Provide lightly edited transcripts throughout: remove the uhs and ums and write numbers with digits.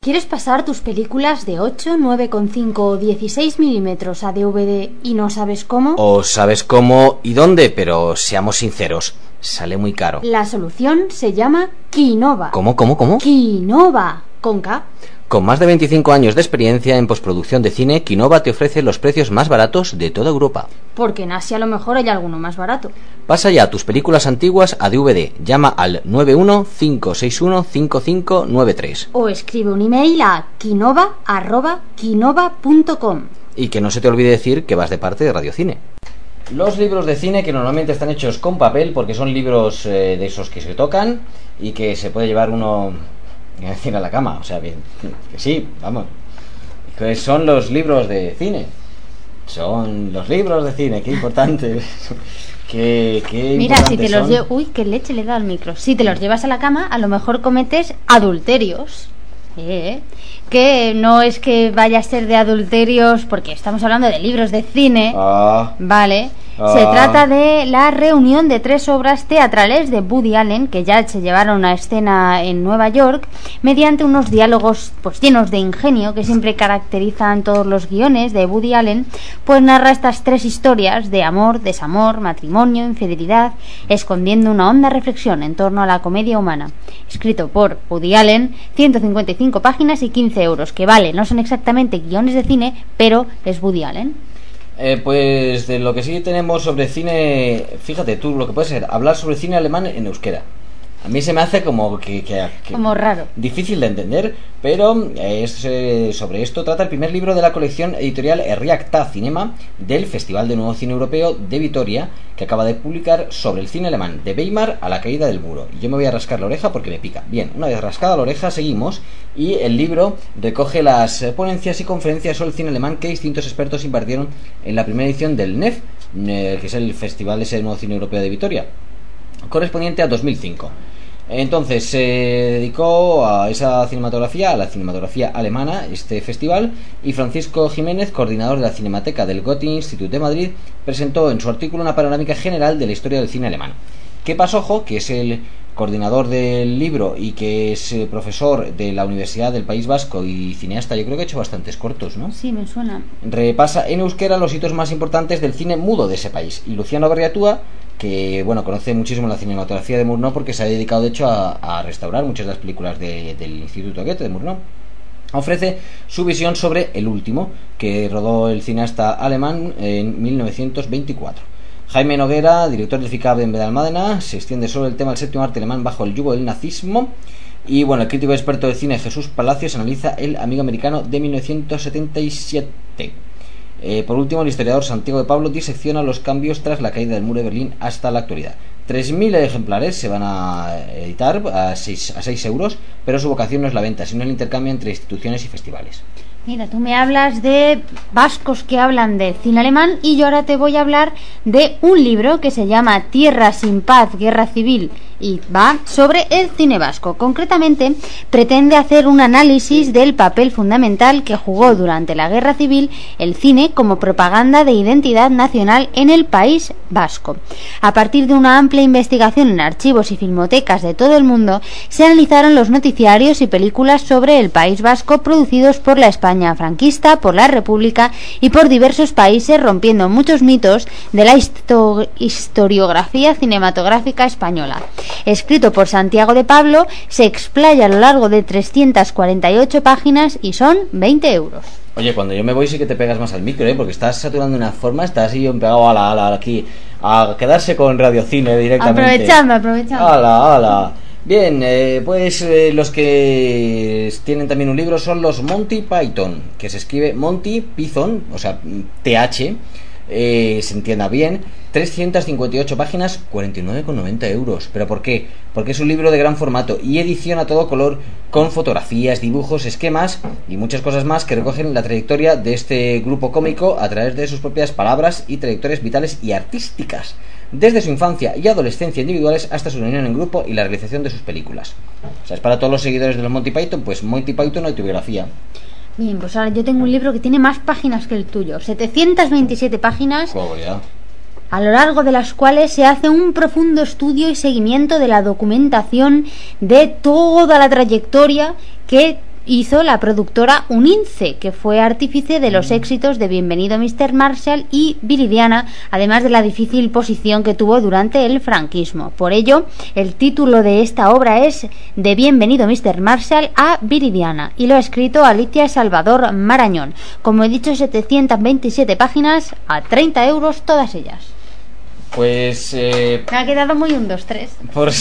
¿Quieres pasar tus películas de 8, 9,5 o 16 milímetros a DVD y no sabes cómo? O sabes cómo y dónde, pero seamos sinceros, sale muy caro. La solución se llama Kinova. ¿Cómo? Kinova, con K. Con más de 25 años de experiencia en postproducción de cine, Kinova te ofrece los precios más baratos de toda Europa. Porque en Asia a lo mejor hay alguno más barato. Pasa ya tus películas antiguas a DVD. Llama al 915615593. O escribe un email a kinova@kinova.com. Y que no se te olvide decir que vas de parte de Radiocine. Los libros de cine, que normalmente están hechos con papel, porque son libros de esos que se tocan y que se puede llevar uno a la cama, o sea, que sí, vamos, que son los libros de cine. Son los libros de cine, qué importante. Qué Mira, si te los llevas... Uy, qué leche le da al micro. Si te los llevas a la cama, a lo mejor cometes adulterios. Que no es que vaya a ser de adulterios, porque estamos hablando de libros de cine. Vale. Se trata de la reunión de 3 obras teatrales de Woody Allen, que ya se llevaron a escena en Nueva York, mediante unos diálogos pues llenos de ingenio que siempre caracterizan todos los guiones de Woody Allen. Pues narra estas 3 historias de amor, desamor, matrimonio, infidelidad, escondiendo una honda reflexión en torno a la comedia humana. Escrito por Woody Allen, 155 páginas y 15 euros, que vale, no son exactamente guiones de cine, pero es Woody Allen. Pues de lo que sí tenemos sobre cine, fíjate tú, lo que puede ser hablar sobre cine alemán en euskera. A mí se me hace como que como raro, difícil de entender, pero sobre esto trata el primer libro de la colección editorial Reacta Cinema del Festival de Nuevo Cine Europeo de Vitoria, que acaba de publicar sobre el cine alemán de Weimar a la caída del muro. Y yo me voy a rascar la oreja porque me pica. Bien, una vez rascada la oreja seguimos, y el libro recoge las ponencias y conferencias sobre el cine alemán que distintos expertos impartieron en la primera edición del NEF, que es el Festival de Nuevo Cine Europeo de Vitoria, correspondiente a 2005. Entonces se dedicó a esa cinematografía, a la cinematografía alemana, este festival, y Francisco Jiménez, coordinador de la Cinemateca del Goethe Institut de Madrid, presentó en su artículo una panorámica general de la historia del cine alemán. Kepa Sojo, que es el coordinador del libro y que es profesor de la Universidad del País Vasco y cineasta, yo creo que ha hecho bastantes cortos, ¿no? Sí, me suena. Repasa en euskera los hitos más importantes del cine mudo de ese país. Y Luciano Berriatúa, que bueno, conoce muchísimo la cinematografía de Murnau porque se ha dedicado de hecho a restaurar muchas de las películas del Instituto Goethe de Murnau, ofrece su visión sobre El último, que rodó el cineasta alemán en 1924. Jaime Noguera, director del FICAB en Benalmádena, se extiende sobre el tema del séptimo arte alemán bajo el yugo del nazismo. Y bueno, el crítico experto de cine Jesús Palacios analiza El amigo americano de 1977. Por último, el historiador Santiago de Pablo disecciona los cambios tras la caída del muro de Berlín hasta la actualidad. 3.000 ejemplares se van a editar a 6 euros, pero su vocación no es la venta, sino el intercambio entre instituciones y festivales. Mira, tú me hablas de vascos que hablan de cine alemán y yo ahora te voy a hablar de un libro que se llama Tierra sin paz, guerra civil, y va sobre el cine vasco. Concretamente, pretende hacer un análisis del papel fundamental que jugó durante la guerra civil el cine como propaganda de identidad nacional en el País Vasco. A partir de una amplia investigación en archivos y filmotecas de todo el mundo, se analizaron los noticiarios y películas sobre el País Vasco producidos por la España franquista, por la República y por diversos países, rompiendo muchos mitos de la historiografía cinematográfica española. Escrito por Santiago de Pablo, se explaya a lo largo de 348 páginas y son 20 euros. Oye, cuando yo me voy sí que te pegas más al micro, porque estás saturando de una forma, estás así pegado aquí, a quedarse con Radiocine directamente. Aprovechando. ¡Hala! Bien, los que tienen también un libro son los Monty Python, que se escribe Monty Python, o sea, TH, se entienda bien, 358 páginas, 49,90 euros. ¿Pero por qué? Porque es un libro de gran formato y edición a todo color, con fotografías, dibujos, esquemas y muchas cosas más que recogen la trayectoria de este grupo cómico a través de sus propias palabras y trayectorias vitales y artísticas, desde su infancia y adolescencia individuales hasta su reunión en grupo y la realización de sus películas. O sea, es para todos los seguidores de los Monty Python, pues Monty Python autobiografía. Bien, pues ahora yo tengo un libro que tiene más páginas que el tuyo, 727 páginas, a lo largo de las cuales se hace un profundo estudio y seguimiento de la documentación de toda la trayectoria que hizo la productora Unince, que fue artífice de los éxitos de Bienvenido Mr. Marshall y Viridiana, además de la difícil posición que tuvo durante el franquismo. Por ello, el título de esta obra es De Bienvenido Mr. Marshall a Viridiana, y lo ha escrito Alicia Salvador Marañón. Como he dicho, 727 páginas a 30 euros todas ellas. Pues me ha quedado muy 1, 2, 3.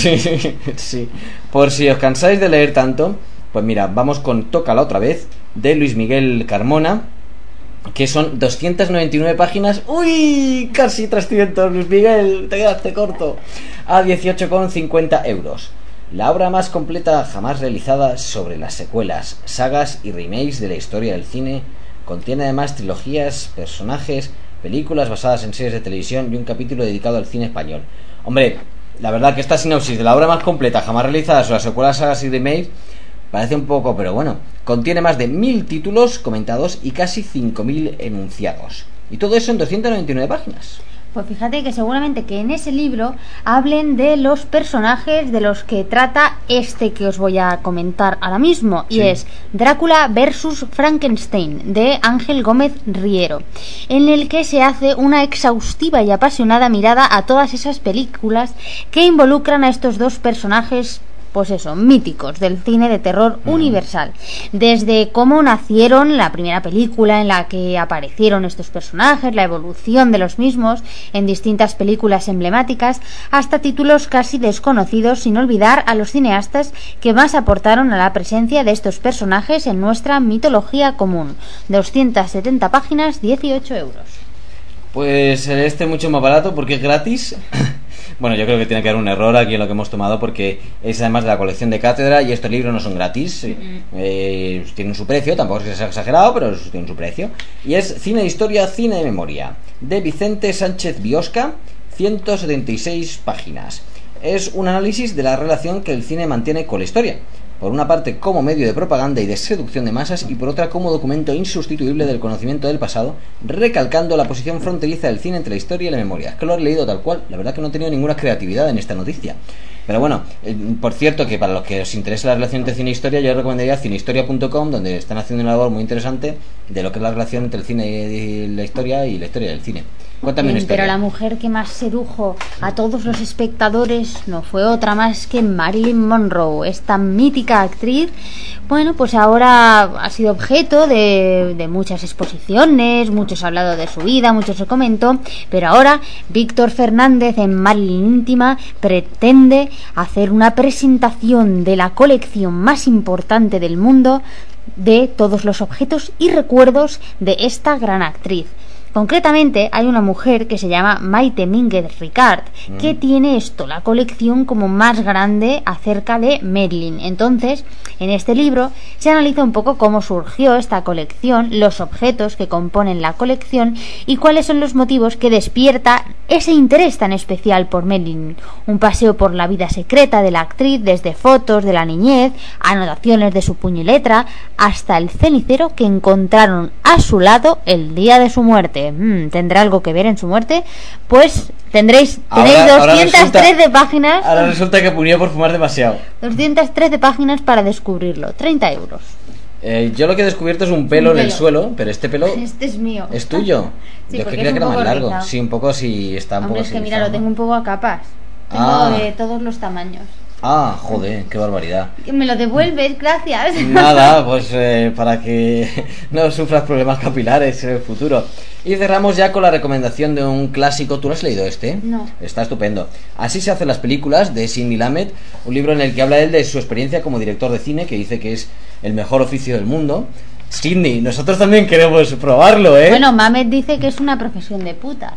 Por si os cansáis de leer tanto, pues mira, vamos con Tócala otra vez, de Luis Miguel Carmona, que son 299 páginas. ¡Uy! Casi 300, Luis Miguel, te quedaste corto. A 18,50 euros. La obra más completa jamás realizada sobre las secuelas, sagas y remakes de la historia del cine. Contiene además trilogías, personajes, películas basadas en series de televisión y un capítulo dedicado al cine español. Hombre, la verdad que esta sinopsis de la obra más completa jamás realizada sobre las secuelas, sagas y remakes parece un poco, pero bueno. Contiene más de 1000 títulos comentados y casi 5000 enunciados. Y todo eso en 299 páginas. Pues fíjate que seguramente que en ese libro hablen de los personajes de los que trata este que os voy a comentar ahora mismo, y es Drácula versus Frankenstein, de Ángel Gómez Riero, en el que se hace una exhaustiva y apasionada mirada a todas esas películas que involucran a estos dos personajes, pues eso, míticos del cine de terror universal. Desde cómo nacieron, la primera película en la que aparecieron estos personajes, la evolución de los mismos en distintas películas emblemáticas, hasta títulos casi desconocidos, sin olvidar a los cineastas que más aportaron a la presencia de estos personajes en nuestra mitología común. 270 páginas, 18 euros. Pues este mucho más barato porque es gratis. Bueno, yo creo que tiene que haber un error aquí en lo que hemos tomado, porque es además de la colección de Cátedra y estos libros no son gratis. Tienen su precio, tampoco es que sea exagerado, pero tienen su precio. Y es Cine de Historia, Cine de Memoria, de Vicente Sánchez Biosca, 176 páginas. Es un análisis de la relación que el cine mantiene con la historia. Por una parte como medio de propaganda y de seducción de masas, y por otra como documento insustituible del conocimiento del pasado, recalcando la posición fronteriza del cine entre la historia y la memoria. Es que lo he leído tal cual, la verdad que no he tenido ninguna creatividad en esta noticia. Pero bueno, por cierto, que para los que os interesa la relación entre cine e historia, yo os recomendaría cinehistoria.com, donde están haciendo una labor muy interesante de lo que es la relación entre el cine y la historia del cine. Cuéntame una historia. Pero la mujer que más sedujo a todos los espectadores no fue otra más que Marilyn Monroe, esta mítica actriz. Bueno, pues ahora ha sido objeto de muchas exposiciones, muchos ha hablado de su vida, muchos se comentó, pero ahora Víctor Fernández en Marilyn Íntima pretende hacer una presentación de la colección más importante del mundo de todos los objetos y recuerdos de esta gran actriz. Concretamente hay una mujer que se llama Maite Mínguez Ricard, que tiene la colección como más grande acerca de Marilyn. Entonces, en este libro se analiza un poco cómo surgió esta colección, los objetos que componen la colección y cuáles son los motivos que despierta ese interés tan especial por Marilyn. Un paseo por la vida secreta de la actriz, desde fotos de la niñez, anotaciones de su puño y letra, hasta el cenicero que encontraron a su lado el día de su muerte. ¿Tendrá algo que ver en su muerte? Pues tenéis 213 páginas. Ahora resulta que murió por fumar demasiado. 213 páginas para descubrirlo. 30 euros. Yo lo que he descubierto es un pelo en el suelo, pero este pelo... Este es mío. ¿Es tuyo? Sí, yo creía que era más largo. rizado. Sí, un poco sí está un Hombre, poco es que mira, rizado, lo tengo un poco a capas. Tengo de todos los tamaños. Ah, joder, qué barbaridad. Me lo devuelves, gracias. Nada, pues para que no sufras problemas capilares en el futuro. Y cerramos ya con la recomendación de un clásico. ¿Tú lo has leído este? No. Está estupendo. Así se hacen las películas, de Sidney Lumet, un libro en el que habla él de su experiencia como director de cine, que dice que es el mejor oficio del mundo. Sidney, nosotros también queremos probarlo, ¿eh? Bueno, Mamet dice que es una profesión de putas.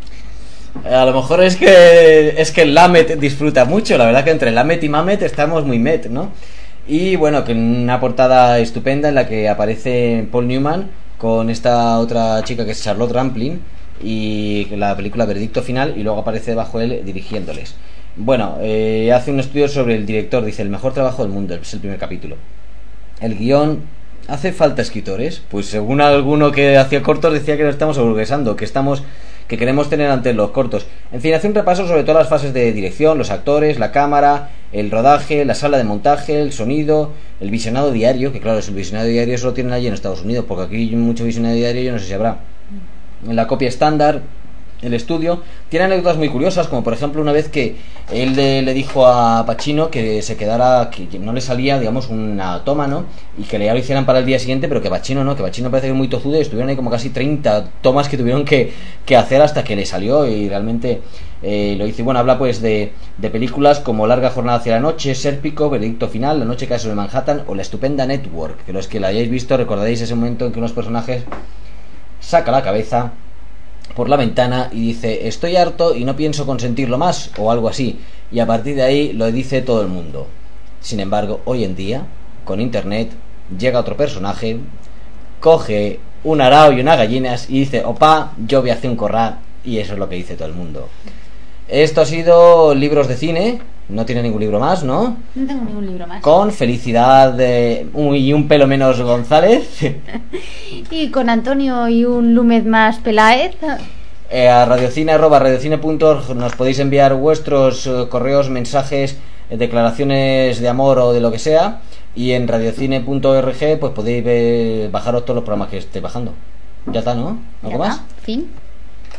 A lo mejor es que Lumet disfruta mucho. La verdad que entre Lumet y Mamet estamos muy met, ¿no? Y bueno, que una portada estupenda en la que aparece Paul Newman con esta otra chica que es Charlotte Rampling, y la película Veredicto Final, y luego aparece bajo él dirigiéndoles. Bueno, hace un estudio sobre el director, dice: el mejor trabajo del mundo, es el primer capítulo. El guión: ¿hace falta escritores? Pues según alguno que hacía cortos decía que lo estamos aburguesando, que queremos tener antes los cortos. En fin, hace un repaso sobre todas las fases de dirección, los actores, la cámara, el rodaje, la sala de montaje, el sonido, el visionado diario, que claro, el visionado diario eso lo tienen allí en Estados Unidos, porque aquí hay mucho visionado diario, yo no sé si habrá. La copia estándar, el estudio. Tiene anécdotas muy curiosas, como por ejemplo una vez que él le dijo a Pacino que se quedara, que no le salía, digamos, una toma, ¿no? Y que ya lo hicieran para el día siguiente, pero que Pacino no, que Pacino parece que es muy tozudo y estuvieron ahí como casi 30 tomas que tuvieron que hacer hasta que le salió y realmente lo hizo. Y bueno, habla pues de películas como Larga jornada hacia la noche, Sérpico, Veredicto final, La noche cae sobre Manhattan o La estupenda Network, que los que la hayáis visto recordaréis ese momento en que unos personajes saca la cabeza por la ventana y dice estoy harto y no pienso consentirlo más o algo así, y a partir de ahí lo dice todo el mundo. Sin embargo, hoy en día con internet llega otro personaje, coge un arao y unas gallinas y dice opa, yo voy a hacer un corral, y eso es lo que dice todo el mundo. Esto ha sido Libros de Cine. No tiene ningún libro más, ¿no? No tengo ningún libro más. Con Felicidad y un pelo menos González. Y con Antonio y un Lúmez más Peláez. A radiocine@radiocine.org nos podéis enviar vuestros correos, mensajes, declaraciones de amor o de lo que sea. Y en radiocine.org pues podéis bajaros todos los programas que esté bajando. Ya está, ¿no? ¿Algo más? Fin.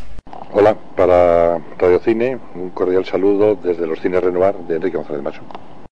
Hola, para Radio Cine, un cordial saludo desde los Cines Renovar de Enrique González Macho.